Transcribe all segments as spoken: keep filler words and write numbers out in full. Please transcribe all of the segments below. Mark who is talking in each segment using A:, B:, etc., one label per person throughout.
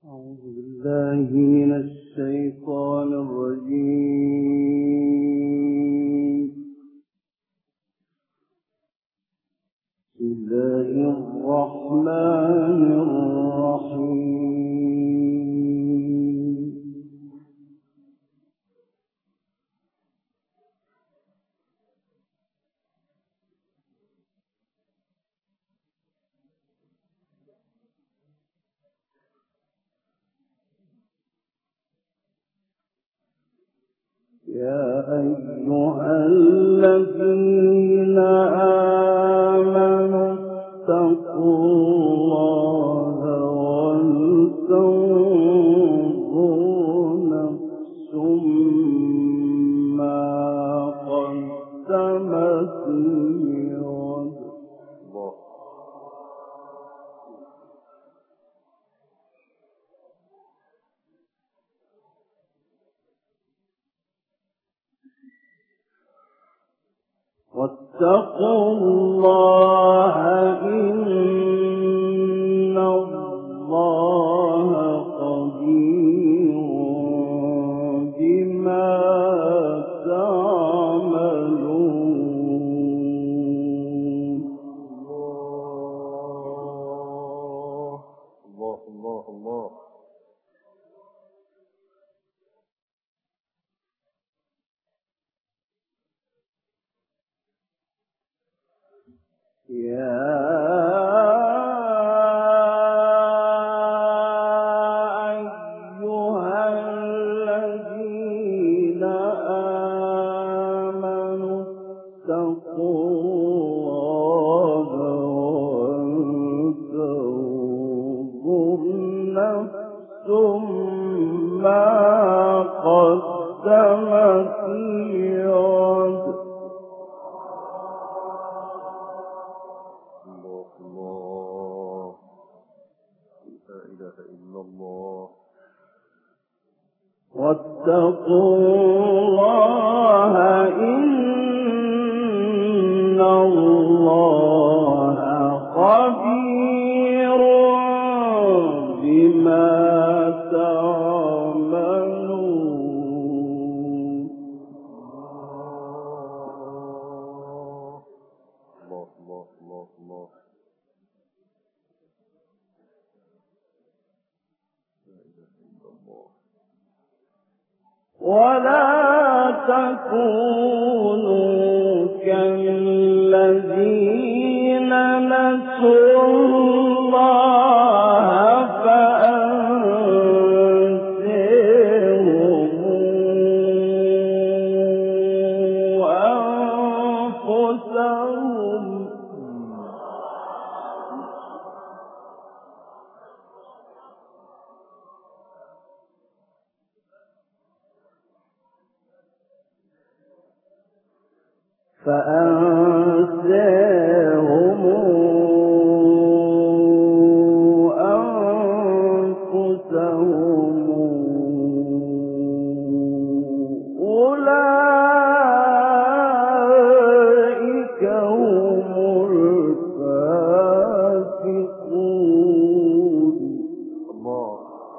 A: أعوذ بالله من الشيطان الرجيم. بسم الله الرحمن الرحيم. يا أيها الذين آمنوا اتقوا الله ولتنظر نفس ما قدمت لغد. واتقوا الله إن الله خبير بما تعملون. الله الله الله. يا أيها الذين آمنوا اتقوا الله ولتنظر نفس ما قدمت لغد. واتقوا الله إن الله خبير بما تعملون. الله الله الله الله. ولا تكونوا كالذين نسوا الله فأنساهم أنفسهم. فأنساهم أنفسهم أولئك هم الفاسقون. الله.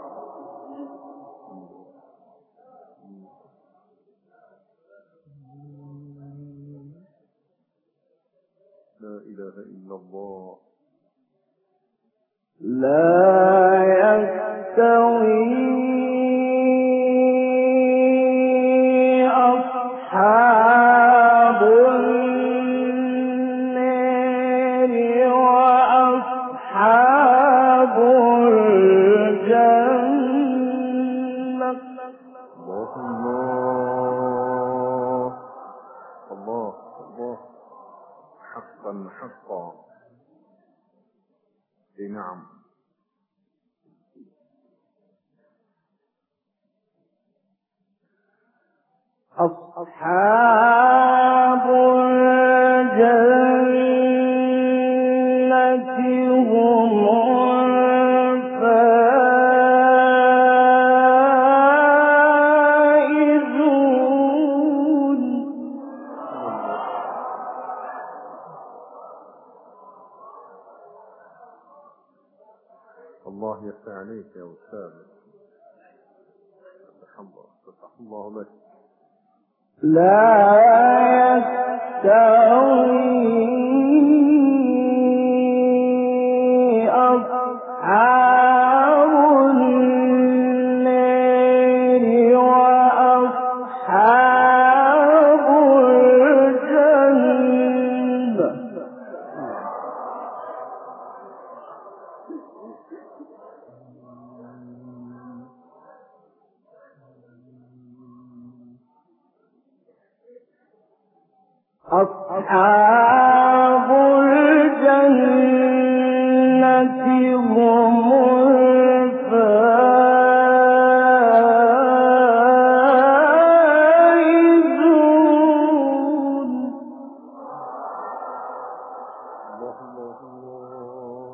A: لا إله إلا الله. لا يستوي أصحاب النار وأصحاب الجنة. الله الله الله. حقا حقا. نعم. أصحاب الجنة هم الفائزون. الله الله يفتح عليك يا أستاذ. فتح الله فتح الله لك.
B: لا يستوي أصحاب النار وأصحاب الجنة. أصحاب الجنة هم الفائزون.
A: الله الله الله.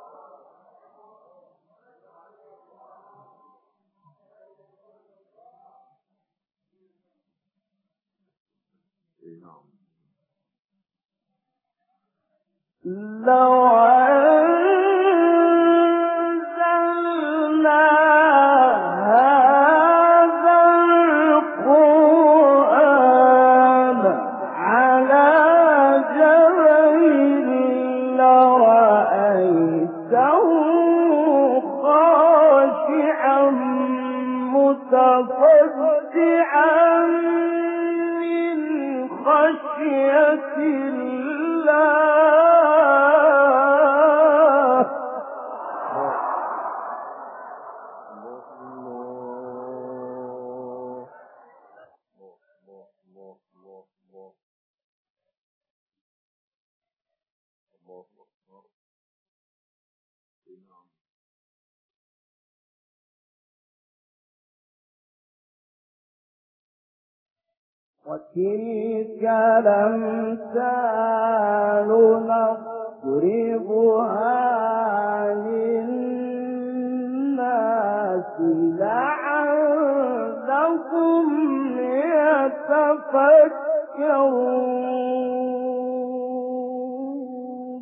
A: إيه نعم.
B: لو أنزلنا هذا القرآن على جبل لرأيته خاشعا متصدعا من خشية الله. وتلك الأمثال نضربها للناس لعلهم يتفكرون.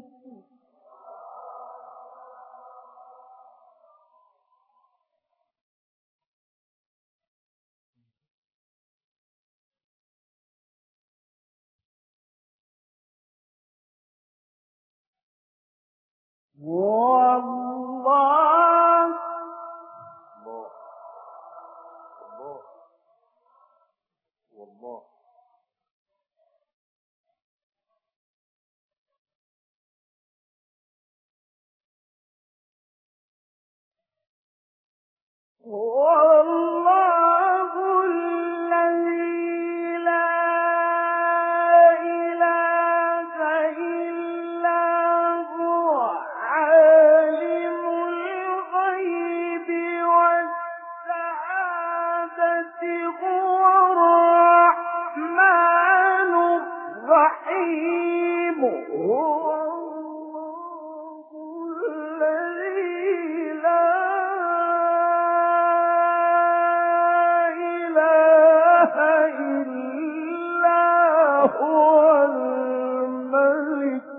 B: والله
A: والله
B: والله الذي لا إله إلا هو عالم الغيب والشهادة هو الرحمن الرحيم. هو الله الذي لا إله إلا هو الملك.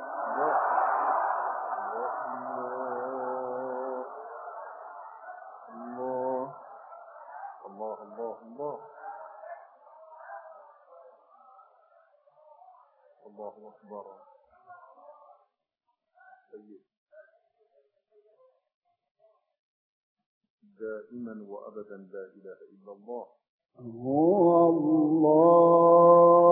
A: الله الله الله الله أكبر. سيد دائما وأبدا لا إله إلا الله.
B: هو الله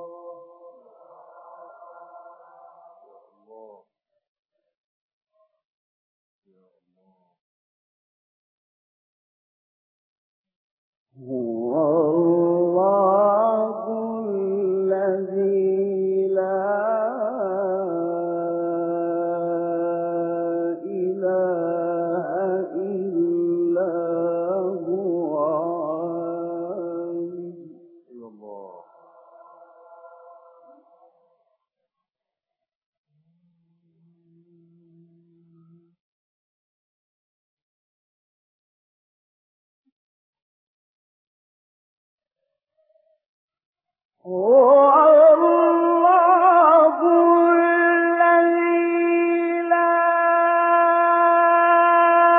B: هو الله الذي لا إله إلا هو عالم.
A: يا الله
B: هو الله الذي لا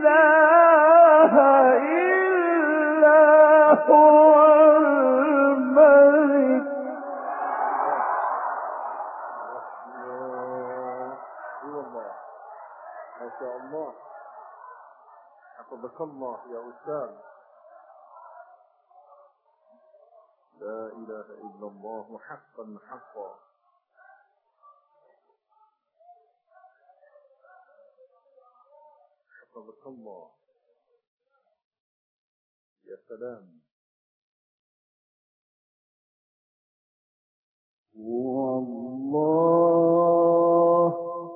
B: إله إلا هو الملك
A: هو الله. ما شاء الله. حفظك الله يا أستاذ. لا إله إلا الله حقا حقا. حفظك الله. يا سلام.
B: هو الله.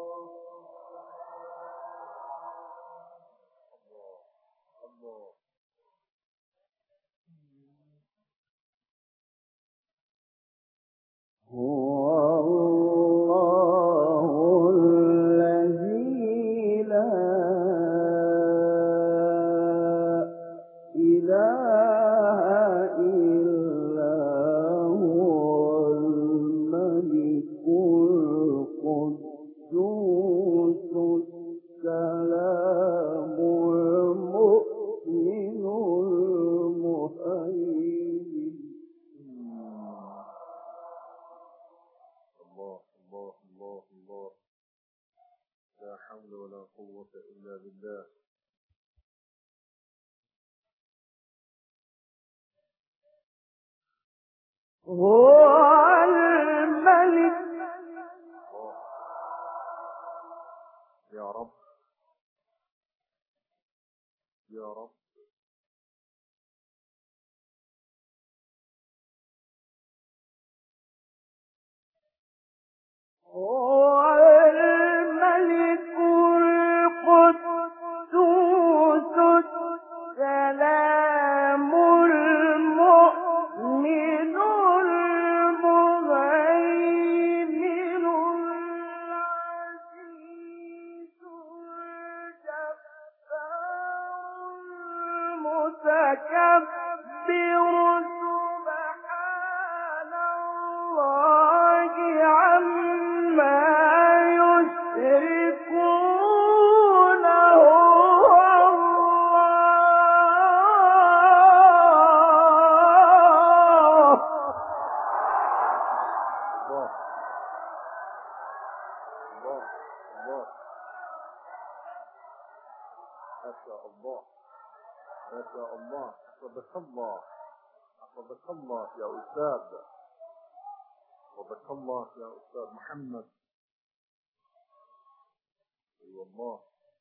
A: الله.
B: هو الله الذي لا إله إلا هو الملك القدوس السلام المؤمن المهيمن.
A: الله الله الله الله. لا حول ولا قوة إلا بالله.
B: هو الملك.
A: يا رب يا رب.
B: هو الملك القدوس السلام المؤمن المهيمن العزيز الجبار المتكبر سبحان الله عما يشركون. هو الله.
A: الله الله الله. ما شاء الله ما شاء الله. حفظك الله حفظك الله يا أستاذ. حفظك الله يا أستاذ محمد. أي والله.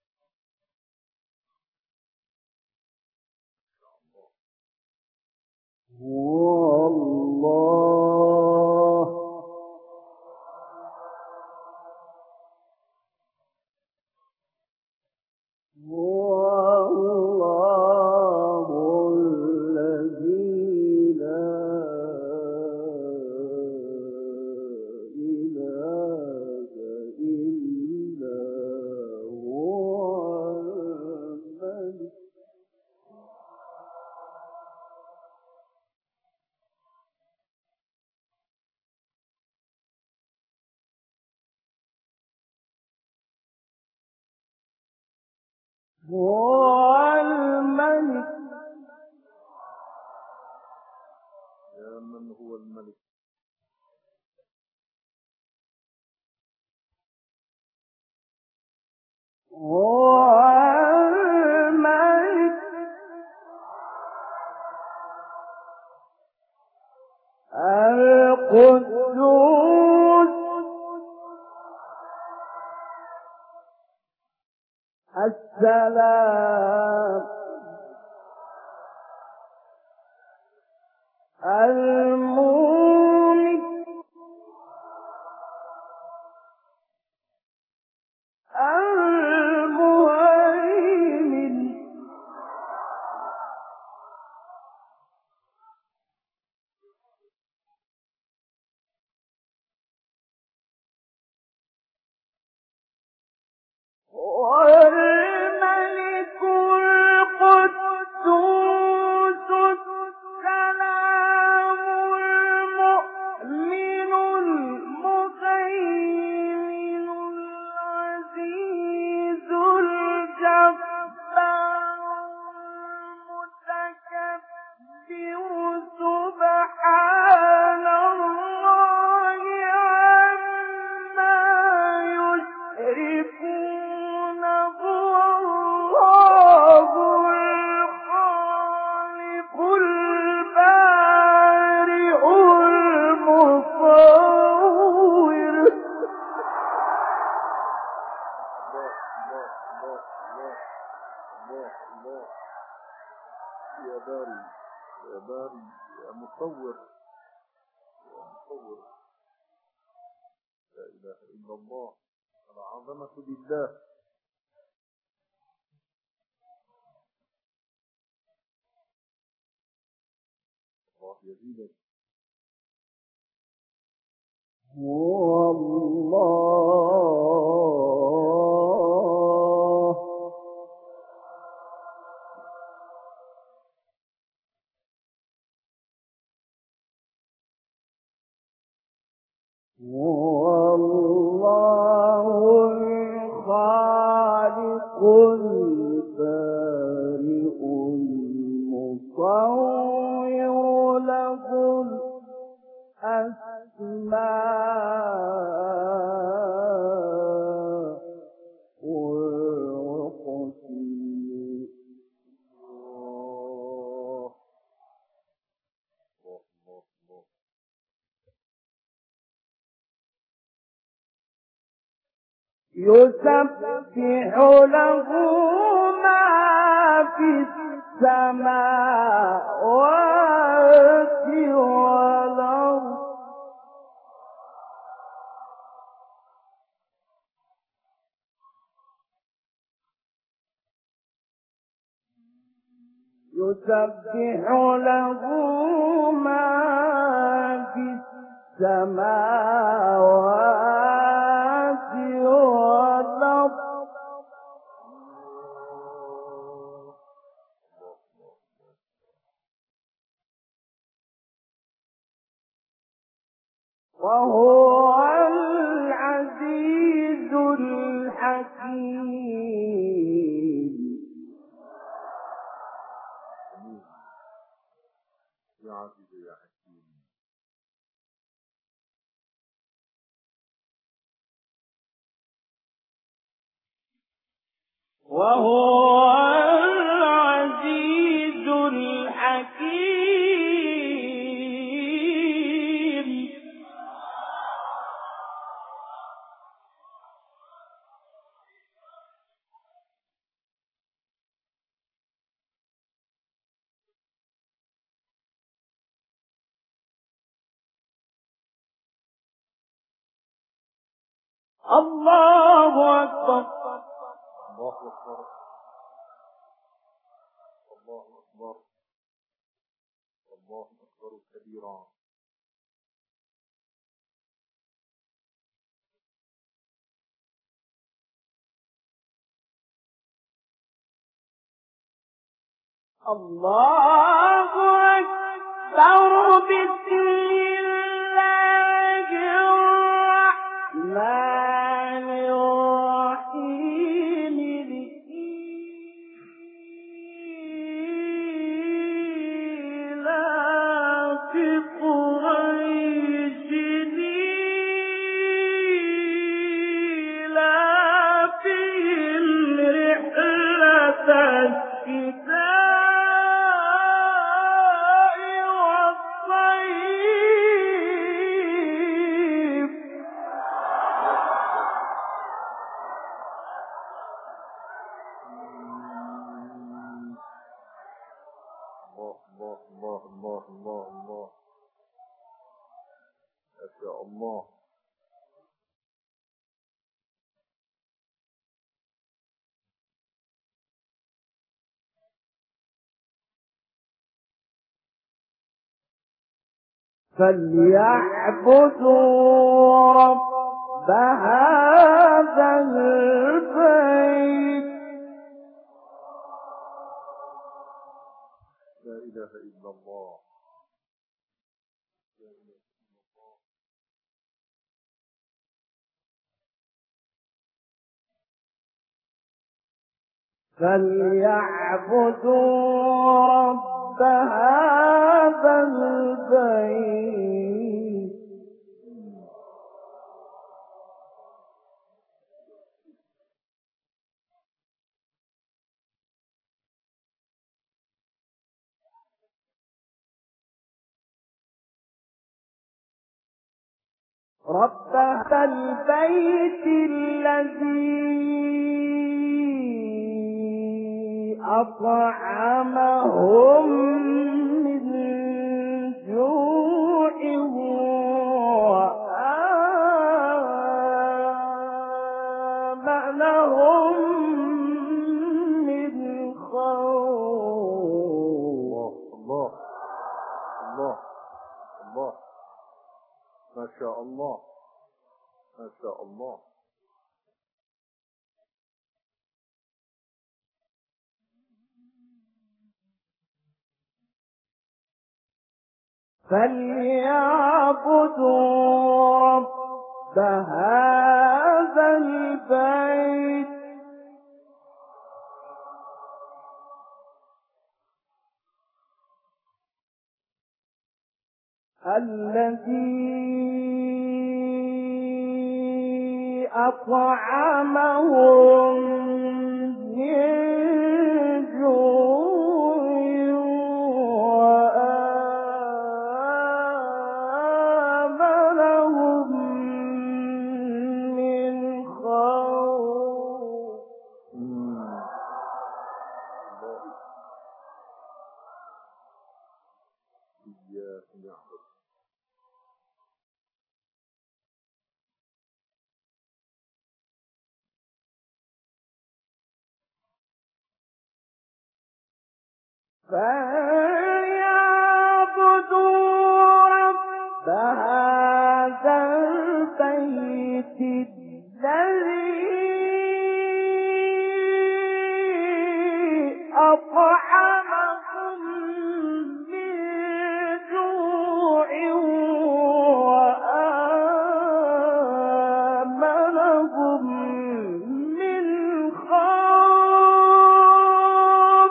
B: هو الله. هو الله الذي لا إله إلا هو الملك. هو الملك.
A: يا من هو الملك.
B: هو الملك القدوس السلام المؤمن المهيمن والملك
A: الله يا باري يا باري يا مصور يا مصور. لا إله إلا الله. العظمة لله. الله يزيدك.
B: هو الله هو الله الخالق البارئ المصور له الأسماء والحسنى. يسبح له ما في السماوات والأرض يسبح له ما في السماوات والأرض وهو العزيز الحكيم.
A: يا عزيز يا حكيم.
B: وهو العزيز الحكيم. الله أكبر.
A: الله أكبر. الله أكبر. الله أكبر كبيرا.
B: الله أكبر. بسم الله الرحمن الرحيم. لإيلاف قريش إيلافهم رحلة الشتاء والصيف.
A: الله الله الله الله الله الله. ما شاء الله.
B: فليعبدوا رب هذا البيت.
A: لا إله إلا الله. لا إله إلا الله.
B: فليعبدوا رب هذا البيت. رب هذا البيت الذي أطعمهم من جوع وآمنهم من خوف.
A: الله الله الله ما شاء الله ما شاء الله.
B: فليعبدوا رب هذا البيت الذي أطعمهم من جوع وآمنهم من خوف.
A: إياك نعبد
B: فليعبدوا رب هذا البيت الذي أطعمهم من جوع وآمنهم من خوف.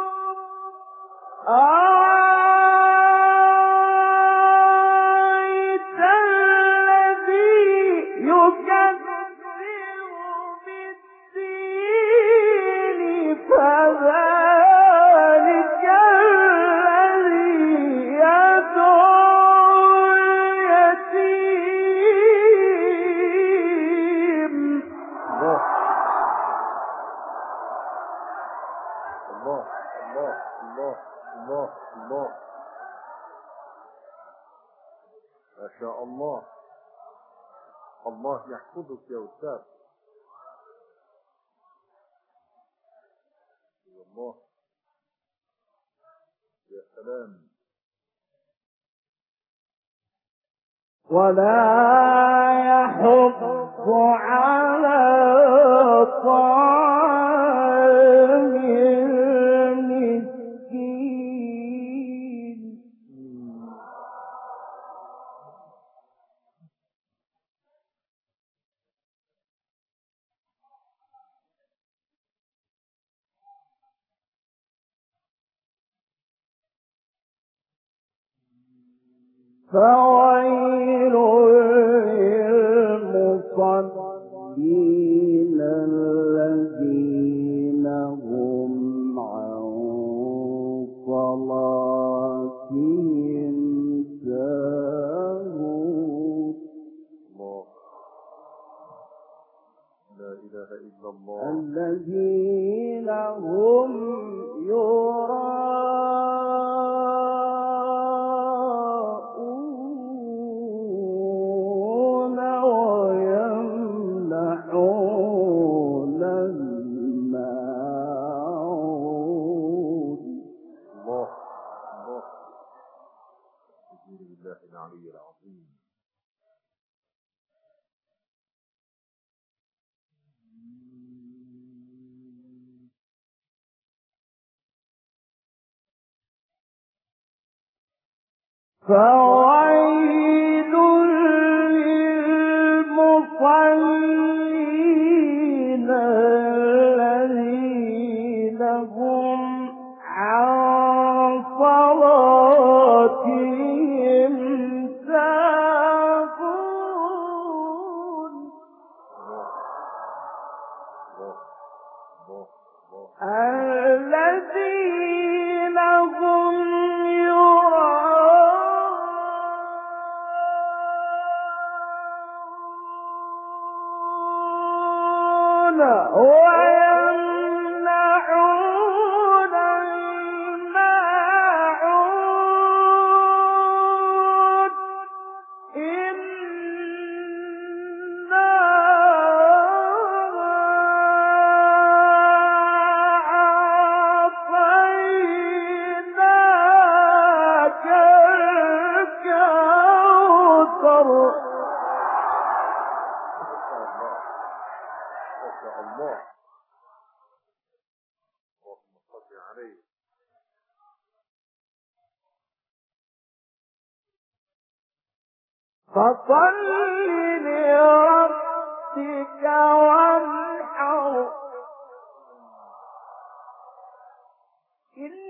B: أرأيت الذي يكذب بالدين فذلك الذي يدعو اليتيم.
A: الله الله الله الله الله الله ما شاء الله. الله يحفظك يا أستاذ. يا الله يا سلام.
B: ولا يحض على طعام المسكين. فويل للمصلين الذين هم عن صلاتهم ساهون.
A: الله لا إله إلا الله.
B: الذين هم يراءون ويمنعون الماعون.
A: الله الله بسم الله العلي العظيم.
B: فويل للمصلين الذين هم عن صلاتهم ساهون. الذين هم يراءون فصل لربك وانحر إن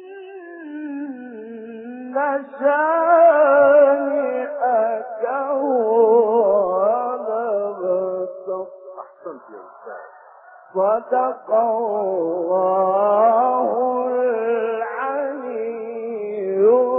B: شانئك هو الأبتر.
A: أحسنت يا أستاذ.
B: صدق الله العلي